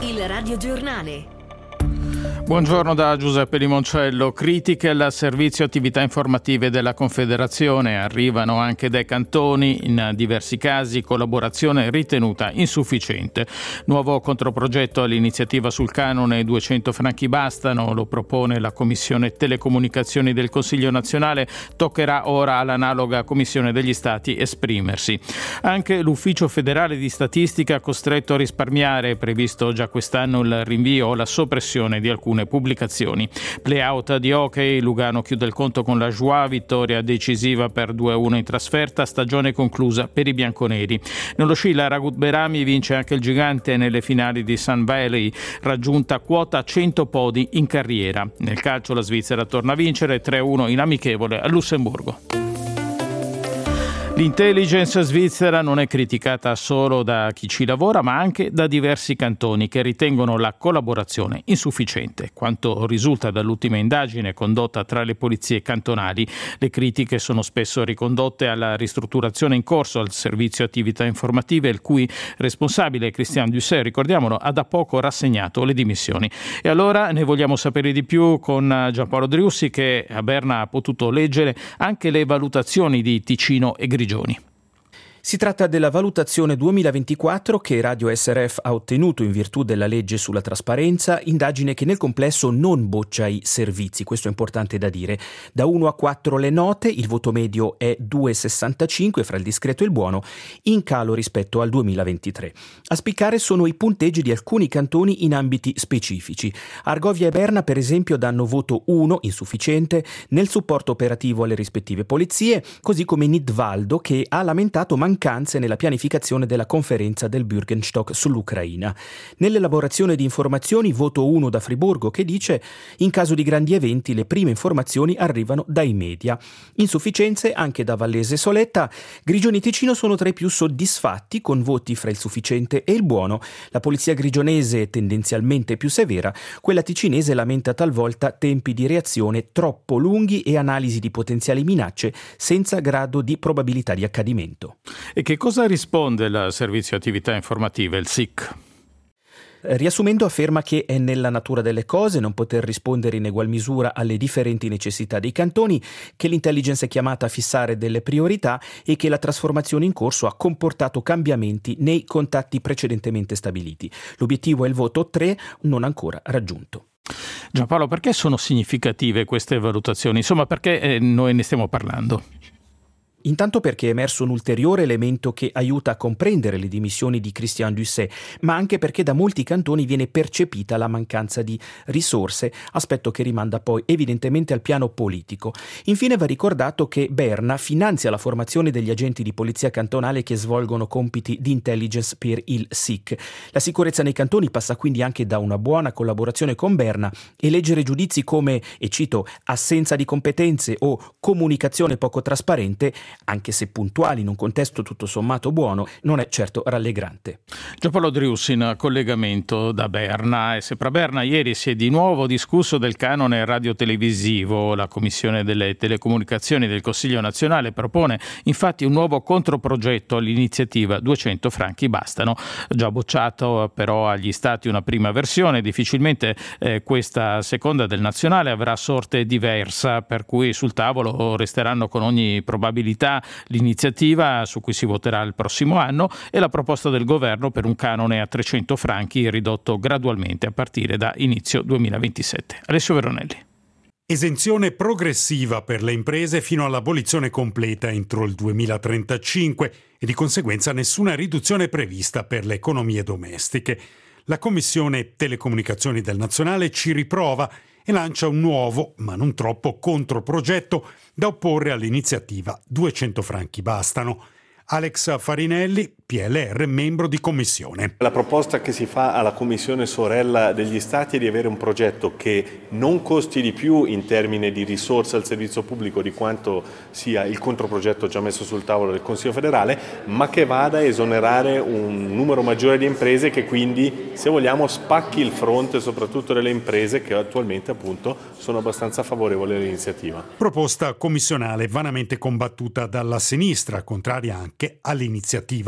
Il radiogiornale. Buongiorno da Giuseppe Limoncello. Critiche al servizio attività informative della Confederazione arrivano anche dai cantoni, in diversi casi collaborazione ritenuta insufficiente. Nuovo controprogetto all'iniziativa sul canone 200 franchi bastano, lo propone la Commissione Telecomunicazioni del Consiglio nazionale, toccherà ora all'analoga Commissione degli Stati esprimersi. Anche l'Ufficio federale di statistica costretto a risparmiare, previsto già quest'anno il rinvio o la soppressione di alcune pubblicazioni. Playout di hockey, Lugano chiude il conto con la Joie, vittoria decisiva per 2-1 in trasferta, stagione conclusa per i bianconeri. Nello sci la Ragut Berami vince anche il gigante nelle finali di Sun Valley, raggiunta quota 100 podi in carriera. Nel calcio la Svizzera torna a vincere 3-1 in amichevole a Lussemburgo. L'intelligence svizzera non è criticata solo da chi ci lavora, ma anche da diversi cantoni che ritengono la collaborazione insufficiente. Quanto risulta dall'ultima indagine condotta tra le polizie cantonali, le critiche sono spesso ricondotte alla ristrutturazione in corso al servizio attività informative, il cui responsabile Christian Dusset, ricordiamolo, ha da poco rassegnato le dimissioni. E allora ne vogliamo sapere di più con Giampaolo Driussi, che a Berna ha potuto leggere anche le valutazioni di Ticino e Grigioni. Si tratta della valutazione 2024 che Radio SRF ha ottenuto in virtù della legge sulla trasparenza, indagine che nel complesso non boccia i servizi, questo è importante da dire. Da 1 a 4 le note, il voto medio è 2,65 fra il discreto e il buono, in calo rispetto al 2023. A spiccare sono i punteggi di alcuni cantoni in ambiti specifici. Argovia e Berna, per esempio, danno voto 1, insufficiente, nel supporto operativo alle rispettive polizie, così come Nidvaldo, che ha lamentato mancanze nella pianificazione della conferenza del Bürgenstock sull'Ucraina. Nell'elaborazione di informazioni, voto 1 da Friburgo, che dice: in caso di grandi eventi le prime informazioni arrivano dai media. Insufficienze anche da Vallese e Soletta. Grigioni e Ticino sono tra i più soddisfatti, con voti fra il sufficiente e il buono. La polizia grigionese è tendenzialmente più severa, quella ticinese lamenta talvolta tempi di reazione troppo lunghi e analisi di potenziali minacce senza grado di probabilità di accadimento. E che cosa risponde il servizio attività informative, il SIC? Riassumendo, afferma che è nella natura delle cose non poter rispondere in egual misura alle differenti necessità dei cantoni, che l'intelligence è chiamata a fissare delle priorità e che la trasformazione in corso ha comportato cambiamenti nei contatti precedentemente stabiliti. L'obiettivo è il voto 3, non ancora raggiunto. Giampaolo, perché sono significative queste valutazioni? Insomma, perché noi ne stiamo parlando? Intanto perché è emerso un ulteriore elemento che aiuta a comprendere le dimissioni di Christian Dusset, ma anche perché da molti cantoni viene percepita la mancanza di risorse, aspetto che rimanda poi evidentemente al piano politico. Infine va ricordato che Berna finanzia la formazione degli agenti di polizia cantonale che svolgono compiti di intelligence per il SIC. La sicurezza nei cantoni passa quindi anche da una buona collaborazione con Berna, e leggere giudizi come, e cito, assenza di competenze o comunicazione poco trasparente, anche se puntuali in un contesto tutto sommato buono, non è certo rallegrante. Giampaolo Driussi in collegamento da Berna. E sempre a Berna ieri si è di nuovo discusso del canone radiotelevisivo. La Commissione delle Telecomunicazioni del Consiglio nazionale propone infatti un nuovo controprogetto all'iniziativa 200 franchi bastano. Già bocciato però agli Stati una prima versione, difficilmente questa seconda del nazionale avrà sorte diversa, per cui sul tavolo resteranno con ogni probabilità l'iniziativa su cui si voterà il prossimo anno e la proposta del governo per un canone a 300 franchi ridotto gradualmente a partire da inizio 2027. Alessio Veronelli. Esenzione progressiva per le imprese fino all'abolizione completa entro il 2035 e di conseguenza nessuna riduzione prevista per le economie domestiche. La Commissione Telecomunicazioni del Nazionale ci riprova e lancia un nuovo, ma non troppo, controprogetto da opporre all'iniziativa 200 franchi bastano. Alex Farinelli, PLR, membro di commissione. La proposta che si fa alla commissione sorella degli Stati è di avere un progetto che non costi di più in termini di risorse al servizio pubblico di quanto sia il controprogetto già messo sul tavolo del Consiglio federale, ma che vada a esonerare un numero maggiore di imprese, che quindi, se vogliamo, spacchi il fronte soprattutto delle imprese che attualmente appunto sono abbastanza favorevoli all'iniziativa. Proposta commissionale vanamente combattuta dalla sinistra, contraria anche all'iniziativa.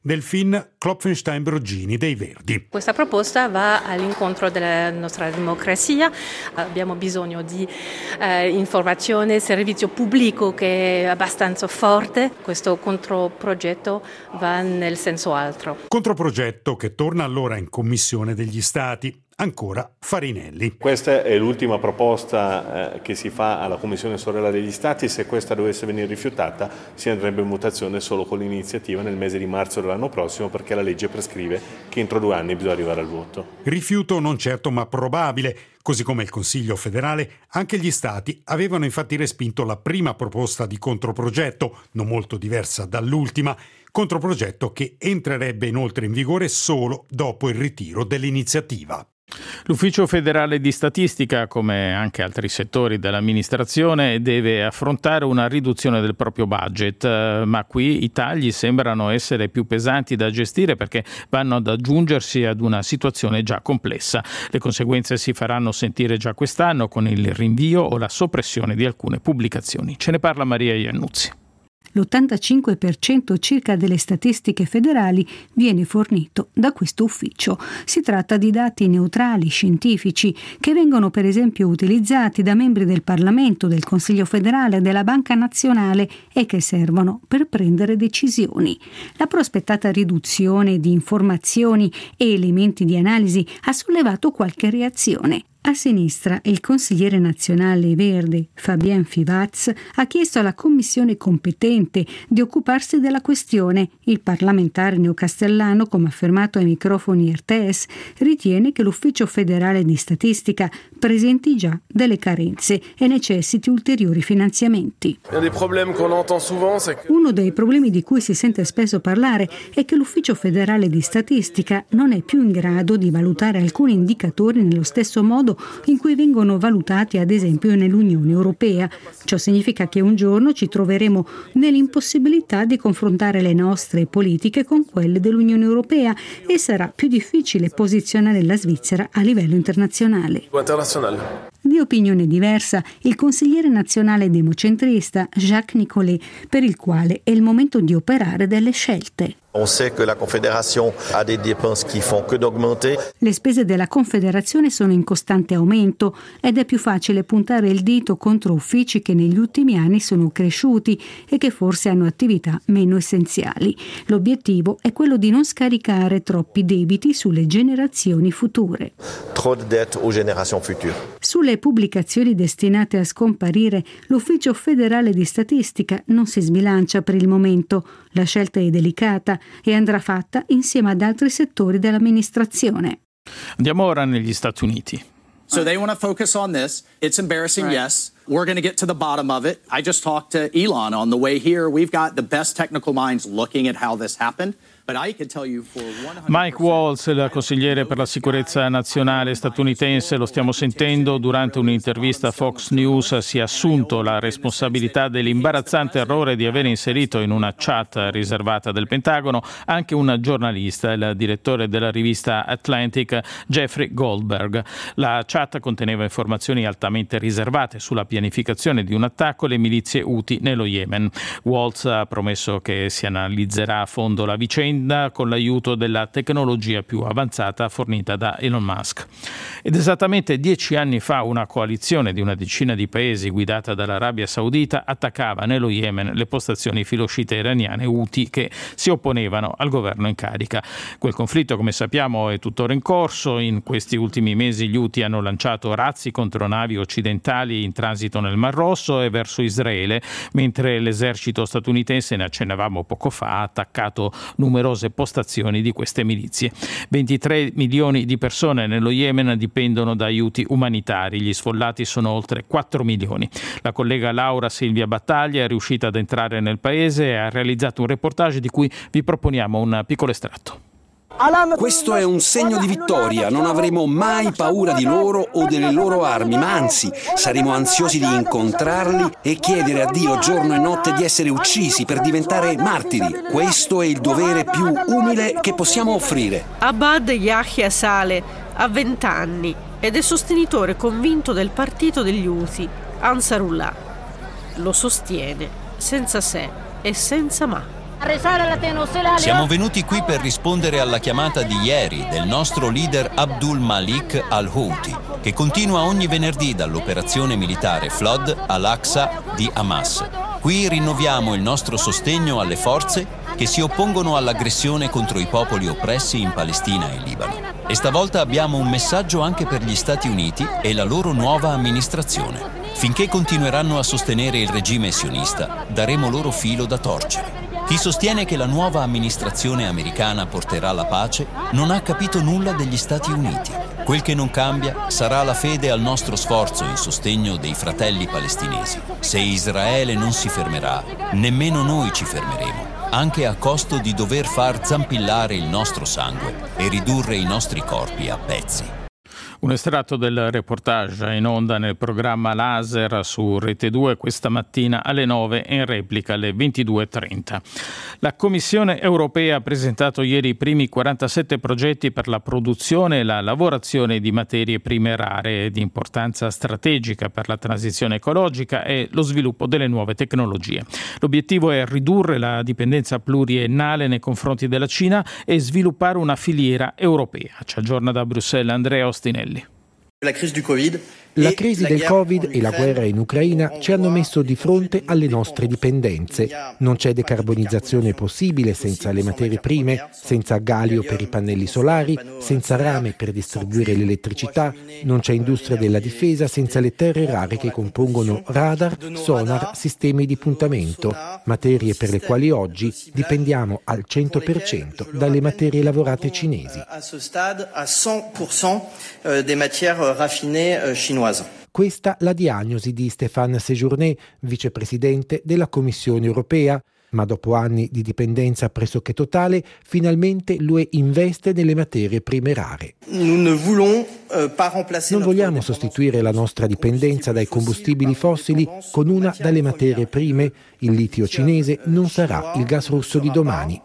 Delphine Klopfenstein-Broggini dei Verdi. Questa proposta va all'incontro della nostra democrazia. Abbiamo bisogno di informazione, servizio pubblico che è abbastanza forte. Questo controprogetto va nel senso altro. Controprogetto che torna allora in Commissione degli Stati. Ancora Farinelli. Questa è l'ultima proposta che si fa alla Commissione sorella degli Stati. Se questa dovesse venire rifiutata si andrebbe in votazione solo con l'iniziativa nel mese di marzo dell'anno prossimo, perché la legge prescrive che entro 2 anni bisogna arrivare al voto. Rifiuto non certo ma probabile. Così come il Consiglio federale, anche gli Stati avevano infatti respinto la prima proposta di controprogetto, non molto diversa dall'ultima, controprogetto che entrerebbe inoltre in vigore solo dopo il ritiro dell'iniziativa. L'Ufficio federale di statistica, come anche altri settori dell'amministrazione, deve affrontare una riduzione del proprio budget, ma qui i tagli sembrano essere più pesanti da gestire perché vanno ad aggiungersi ad una situazione già complessa. Le conseguenze si faranno sentire già quest'anno con il rinvio o la soppressione di alcune pubblicazioni. Ce ne parla Maria Iannuzzi. L'85% circa delle statistiche federali viene fornito da questo ufficio. Si tratta di dati neutrali, scientifici, che vengono per esempio utilizzati da membri del Parlamento, del Consiglio federale, della Banca Nazionale e che servono per prendere decisioni. La prospettata riduzione di informazioni e elementi di analisi ha sollevato qualche reazione. A sinistra, il consigliere nazionale verde, Fabien Fivaz, ha chiesto alla commissione competente di occuparsi della questione. Il parlamentare neocastellano, come affermato ai microfoni RTS, ritiene che l'Ufficio federale di statistica presenti già delle carenze e necessiti ulteriori finanziamenti. Uno dei problemi di cui si sente spesso parlare è che l'Ufficio federale di statistica non è più in grado di valutare alcuni indicatori nello stesso modo in cui vengono valutati ad esempio nell'Unione Europea. Ciò significa che un giorno ci troveremo nell'impossibilità di confrontare le nostre politiche con quelle dell'Unione Europea e sarà più difficile posizionare la Svizzera a livello internazionale. Di opinione diversa il consigliere nazionale democentrista Jacques Nicolet, per il quale è il momento di operare delle scelte. Le spese della Confederazione sono in costante aumento ed è più facile puntare il dito contro uffici che negli ultimi anni sono cresciuti e che forse hanno attività meno essenziali. L'obiettivo è quello di non scaricare troppi debiti sulle generazioni future. Sulle pubblicazioni destinate a scomparire, l'Ufficio federale di statistica non si sbilancia per il momento. La scelta è delicata e andrà fatta insieme ad altri settori dell'amministrazione. Andiamo ora negli Stati Uniti. So they want to focus on this. It's embarrassing, right. Yes. We're going to get to the bottom of it. I just talked to Elon on the way here. We've got the best technical minds looking at how this happened. Mike Waltz, il consigliere per la sicurezza nazionale statunitense, lo stiamo sentendo, durante un'intervista a Fox News si è assunto la responsabilità dell'imbarazzante errore di aver inserito in una chat riservata del Pentagono anche un giornalista, il direttore della rivista Atlantic, Jeffrey Goldberg. La chat conteneva informazioni altamente riservate sulla pianificazione di un attacco alle milizie Houthi nello Yemen. Waltz ha promesso che si analizzerà a fondo la vicenda con l'aiuto della tecnologia più avanzata fornita da Elon Musk. Ed esattamente 10 anni fa una coalizione di una decina di paesi guidata dall'Arabia Saudita attaccava nello Yemen le postazioni filoscite iraniane Houthi che si opponevano al governo in carica. Quel conflitto, come sappiamo, è tuttora in corso. In questi ultimi mesi gli Houthi hanno lanciato razzi contro navi occidentali in transito nel Mar Rosso e verso Israele, mentre l'esercito statunitense, ne accennavamo poco fa, ha attaccato numerose postazioni di queste milizie. 23 milioni di persone nello Yemen dipendono da aiuti umanitari, gli sfollati sono oltre 4 milioni. La collega Laura Silvia Battaglia è riuscita ad entrare nel paese e ha realizzato un reportage di cui vi proponiamo un piccolo estratto. Questo è un segno di vittoria, non avremo mai paura di loro o delle loro armi, ma anzi saremo ansiosi di incontrarli e chiedere a Dio giorno e notte di essere uccisi per diventare martiri. Questo è il dovere più umile che possiamo offrire. Abad Yahya Saleh ha 20 anni ed è sostenitore convinto del partito degli Houthi, Ansarullah. Lo sostiene senza se e senza ma. Siamo venuti qui per rispondere alla chiamata di ieri del nostro leader Abdul Malik al-Houthi, che continua ogni venerdì dall'operazione militare Flood al-Aqsa di Hamas. Qui rinnoviamo il nostro sostegno alle forze che si oppongono all'aggressione contro i popoli oppressi in Palestina e Libano. E stavolta abbiamo un messaggio anche per gli Stati Uniti e la loro nuova amministrazione. Finché continueranno a sostenere il regime sionista, daremo loro filo da torcere. Chi sostiene che la nuova amministrazione americana porterà la pace non ha capito nulla degli Stati Uniti. Quel che non cambia sarà la fede al nostro sforzo in sostegno dei fratelli palestinesi. Se Israele non si fermerà, nemmeno noi ci fermeremo, anche a costo di dover far zampillare il nostro sangue e ridurre i nostri corpi a pezzi. Un estratto del reportage in onda nel programma Laser su Rete 2 questa mattina alle 9 e in replica alle 22:30. La Commissione europea ha presentato ieri i primi 47 progetti per la produzione e la lavorazione di materie prime rare di importanza strategica per la transizione ecologica e lo sviluppo delle nuove tecnologie. L'obiettivo è ridurre la dipendenza pluriennale nei confronti della Cina e sviluppare una filiera europea. Ci aggiorna da Bruxelles Andrea Ostinelli. La crisi del Covid e la guerra in Ucraina ci hanno messo di fronte alle nostre dipendenze. Non c'è decarbonizzazione possibile senza le materie prime, senza galio per i pannelli solari, senza rame per distribuire l'elettricità, non c'è industria della difesa senza le terre rare che compongono radar, sonar, sistemi di puntamento, materie per le quali oggi dipendiamo al 100% dalle materie lavorate cinesi. Questa la diagnosi di Stéphane Séjourné, vicepresidente della Commissione europea. Ma dopo anni di dipendenza pressoché totale, finalmente l'UE investe nelle materie prime rare. Non vogliamo sostituire la nostra dipendenza dai combustibili fossili con una dalle materie prime. Il litio cinese non sarà il gas russo di domani,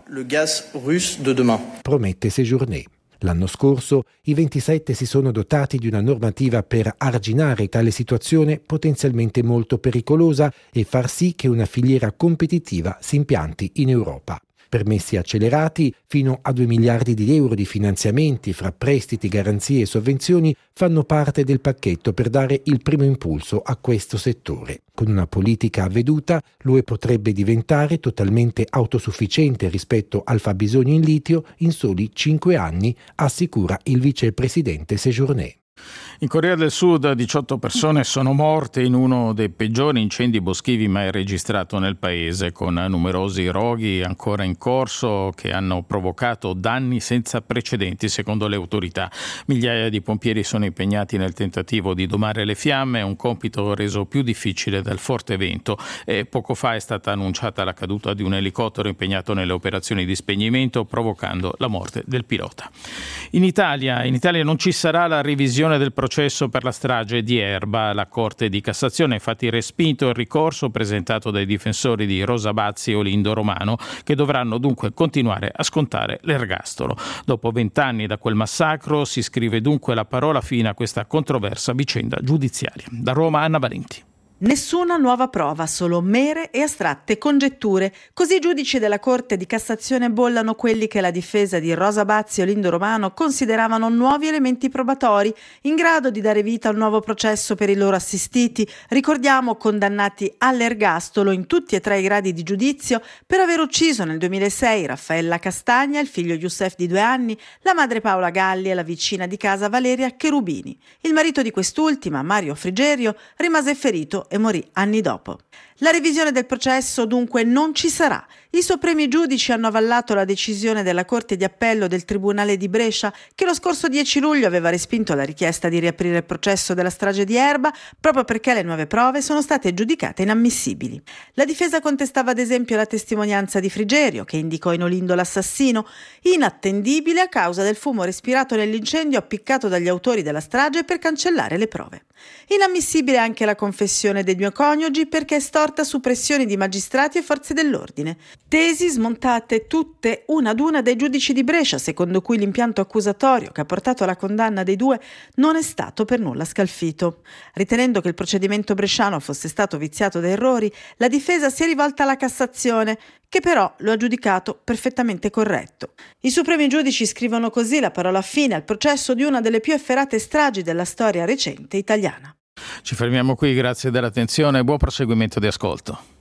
promette Séjourné. L'anno scorso i 27 si sono dotati di una normativa per arginare tale situazione potenzialmente molto pericolosa e far sì che una filiera competitiva si impianti in Europa. Permessi accelerati fino a 2 miliardi di euro di finanziamenti fra prestiti, garanzie e sovvenzioni fanno parte del pacchetto per dare il primo impulso a questo settore. Con una politica avveduta, l'UE potrebbe diventare totalmente autosufficiente rispetto al fabbisogno in litio in soli 5 anni, assicura il vicepresidente Séjourné. In Corea del Sud 18 persone sono morte in uno dei peggiori incendi boschivi mai registrato nel paese, con numerosi roghi ancora in corso che hanno provocato danni senza precedenti secondo le autorità. Migliaia di pompieri sono impegnati nel tentativo di domare le fiamme, un compito reso più difficile dal forte vento, e poco fa è stata annunciata la caduta di un elicottero impegnato nelle operazioni di spegnimento, provocando la morte del pilota. In Italia non ci sarà la revisione del processo per la strage di Erba. La Corte di Cassazione ha infatti respinto il ricorso presentato dai difensori di Rosa Bazzi e Olindo Romano, che dovranno dunque continuare a scontare l'ergastolo. Dopo 20 anni da quel massacro si scrive dunque la parola fine a questa controversa vicenda giudiziaria. Da Roma, Anna Valenti. Nessuna nuova prova, solo mere e astratte congetture. Così i giudici della Corte di Cassazione bollano quelli che la difesa di Rosa Bazzi e Olindo Romano consideravano nuovi elementi probatori, in grado di dare vita a un nuovo processo per i loro assistiti, ricordiamo condannati all'ergastolo in tutti e 3 i gradi di giudizio per aver ucciso nel 2006 Raffaella Castagna, il figlio Youssef di 2 anni, la madre Paola Galli e la vicina di casa Valeria Cherubini. Il marito di quest'ultima, Mario Frigerio, rimase ferito e morì anni dopo. La revisione del processo dunque non ci sarà. I supremi giudici hanno avallato la decisione della Corte di Appello del Tribunale di Brescia, che lo scorso 10 luglio aveva respinto la richiesta di riaprire il processo della strage di Erba proprio perché le nuove prove sono state giudicate inammissibili. La difesa contestava ad esempio la testimonianza di Frigerio, che indicò in Olindo l'assassino, inattendibile a causa del fumo respirato nell'incendio appiccato dagli autori della strage per cancellare le prove. Inammissibile anche la confessione dei 2 coniugi perché estorta su pressioni di magistrati e forze dell'ordine. Tesi smontate tutte una ad una dai giudici di Brescia, secondo cui l'impianto accusatorio che ha portato alla condanna dei due non è stato per nulla scalfito. Ritenendo che il procedimento bresciano fosse stato viziato da errori, la difesa si è rivolta alla Cassazione, che però lo ha giudicato perfettamente corretto. I supremi giudici scrivono così la parola fine al processo di una delle più efferate stragi della storia recente italiana. Ci fermiamo qui, grazie dell'attenzione e buon proseguimento di ascolto.